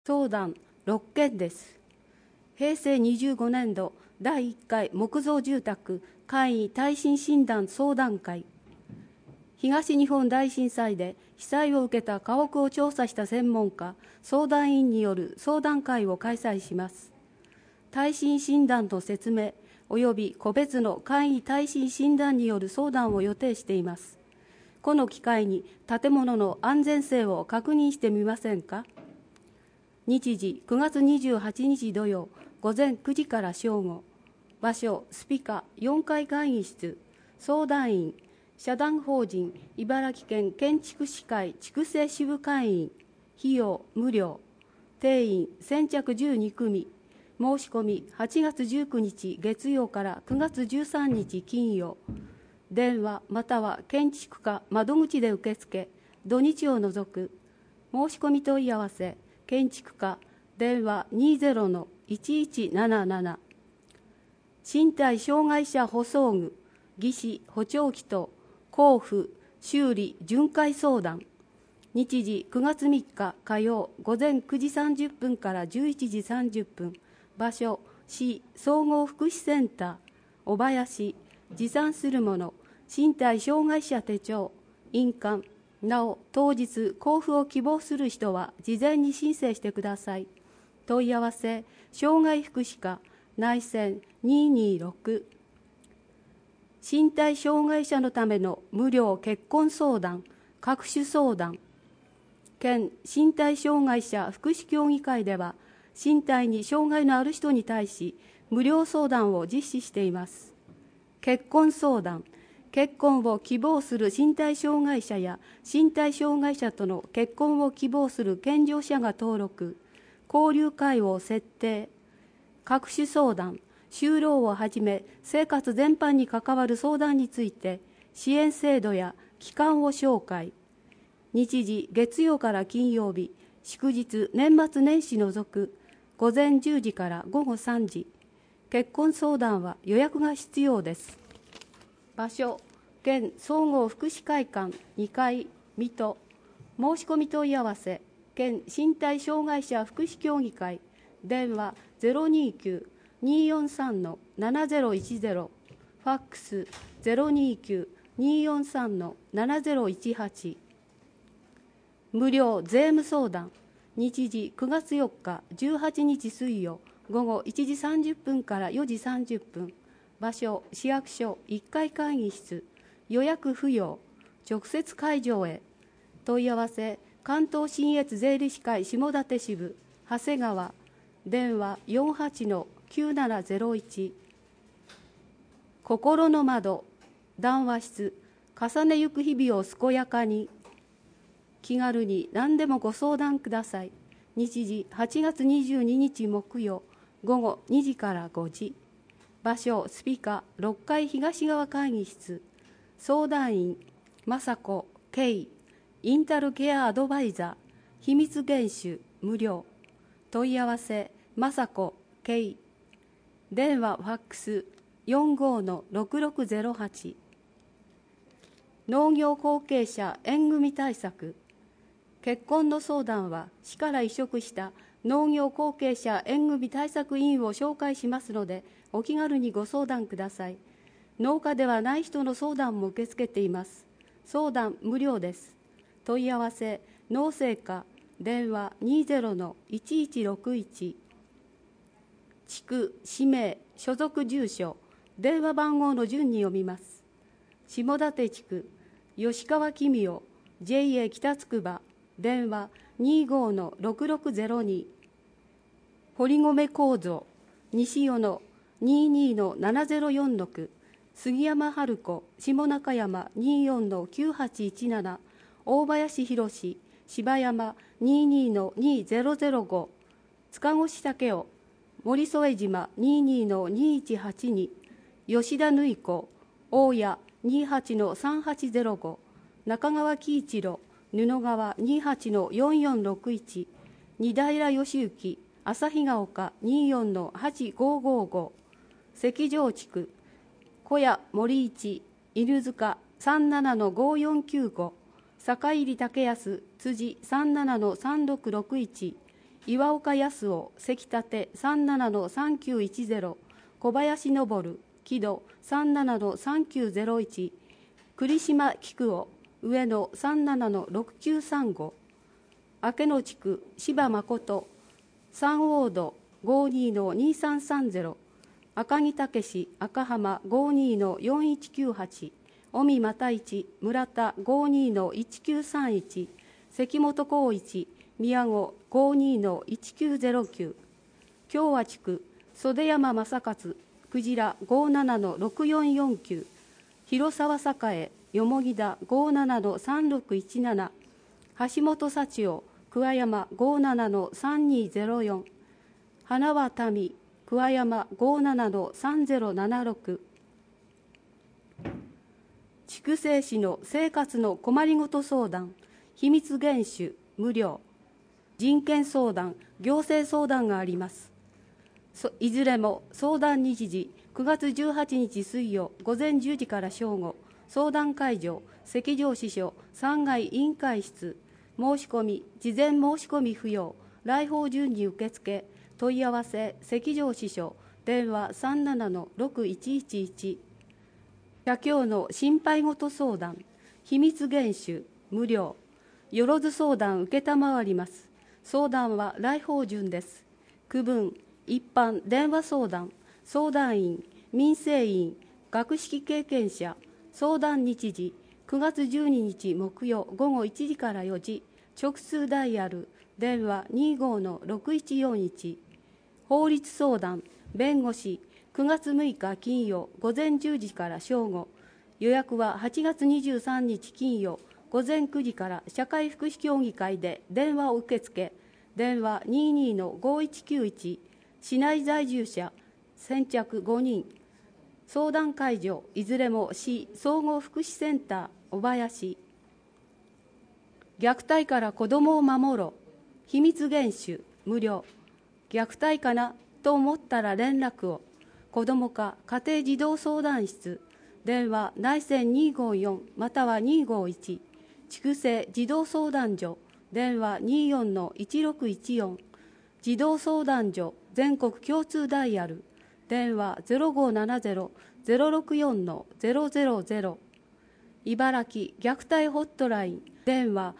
相談6件です。平成25年度第1回木造住宅簡易耐震診断相談会。東日本大震災で被災を受けた家屋を調査した専門家、相談員による相談会を開催します。耐震診断の説明及び個別の簡易耐震診断による相談を予定しています。この機会に建物の安全性を確認してみませんか？日時9月28日土曜午前9時から正午。場所スピカ4階会議室。相談員社団法人茨城県建築士会筑西支部会員。費用無料。定員先着12組。申し込み8月19日月曜から9月13日金曜。電話または建築課窓口で受付。土日を除く。申し込み問い合わせ建築課電話 20-1177。 身体障害者補装具技師補聴器等交付修理巡回相談。日時9月3日火曜午前9時30分から11時30分。場所市総合福祉センター小林。持参するもの身体障害者手帳印鑑。なお当日交付を希望する人は事前に申請してください。問い合わせ障害福祉課内線226。身体障害者のための無料結婚相談各種相談。県身体障害者福祉協議会では身体に障害のある人に対し無料相談を実施しています。結婚相談結婚を希望する身体障害者や身体障害者との結婚を希望する健常者が登録、交流会を設定、各種相談、就労をはじめ生活全般に関わる相談について支援制度や期間を紹介。日時月曜から金曜日、祝日年末年始除く午前10時から午後3時。結婚相談は予約が必要です。場所県総合福祉会館2階水戸。申し込み問い合わせ県身体障害者福祉協議会電話 029-243-7010 ファックス 029-243-7018。 無料税務相談。日時9月4日18日水曜午後1時30分から4時30分。場所市役所1階会議室。予約不要。直接会場へ。問い合わせ関東信越税理士会下館支部長谷川電話 48-9701。 心の窓談話室。重ねゆく日々を健やかに。気軽に何でもご相談ください。日時8月22日木曜午後2時から5時。場所スピカ6階東側会議室。相談員雅子圭。インタルケアアドバイザー秘密厳守無料。問い合わせ雅子圭。電話ファックス 45-6608。農業後継者縁組対策。結婚の相談は市から委嘱した農業後継者縁組対策委員を紹介しますのでお気軽にご相談ください。農家ではない人の相談も受け付けています。相談無料です。問い合わせ農政課電話 20-1161。 地区氏名所属住所電話番号の順に読みます。下館地区吉川公夫 JA 北つくば電話 25-6602。 堀米構造西与野 22-704-6。杉山春子下中山 24-9817。 大林博芝山 22-2005。 塚越武雄森添島 22-2182。 吉田縫子大谷 28-3805。 中川喜一郎布川 28-4461。 二平義行旭ヶ丘 24-8555。 関上地区小谷森一犬塚 37-5495。 坂入竹安辻 37-3661。 岩岡康夫、関立37-3910、小林昇、木戸37-3901、栗島菊夫、上野37-6935、明野地区柴誠、三王土52-2330、赤木武赤浜52-4198、尾身又一村田52-1931、関本光一宮古52-1909、共和地区袖山正勝クジラ57-6449、広沢栄よもぎだ57-3617、橋本幸男桑山57-3204、花輪民桑山57-3076、筑西市の生活の困りごと相談、秘密厳守無料、人権相談、行政相談があります。いずれも相談日時9月18日水曜午前10時から正午、相談会場関上支所3階委員会室、申し込み事前申し込み不要、来訪順に受付、問い合わせ関上支所電話37-6111、社協の心配ごと相談、秘密厳守無料、よろず相談受けたまわります。相談は来訪順です。区分、一般電話相談、相談員、民生委員、学識経験者、相談日時9月12日木曜午後1時から4時、直通ダイヤル電話25-6141、法律相談、弁護士9月6日金曜午前10時から正午、予約は8月23日金曜午前9時から社会福祉協議会で電話を受け付け、電話22-5191、市内在住者先着5人、相談会場いずれも市総合福祉センター小林、虐待から子どもを守ろう、秘密厳守無料、虐待かなと思ったら連絡を、子ども課家庭児童相談室電話内線254または251、筑西児童相談所電話24-1614、児童相談所全国共通ダイヤル電話0570-064-000、茨城虐待ホットライン電話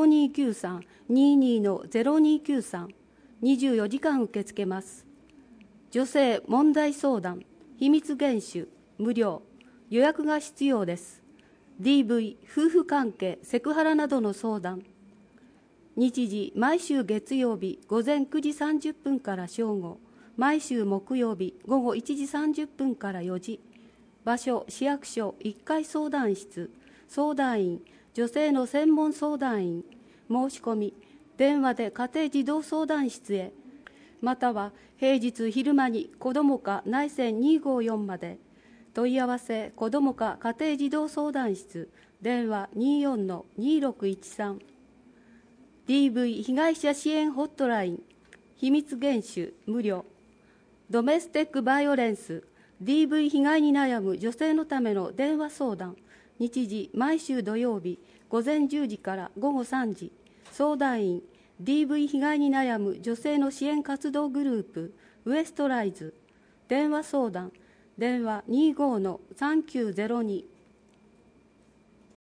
0293-22-0293、24時間受け付けます。女性問題相談、秘密厳守無料、予約が必要です。DV、夫婦関係、セクハラなどの相談。日時、毎週月曜日午前9時30分から正午、毎週木曜日午後1時30分から4時。場所、市役所1階相談室、相談員、女性の専門相談員。申し込み、電話で家庭児童相談室へ、または平日昼間に子ども課内線254まで。問い合わせ子ども課家庭児童相談室電話24-2613、 DV 被害者支援ホットライン秘密厳守無料、ドメスティックバイオレンス DV 被害に悩む女性のための電話相談。日時毎週土曜日午前10時から午後3時。相談員 DV 被害に悩む女性の支援活動グループウエストライズ。電話相談電話25-3902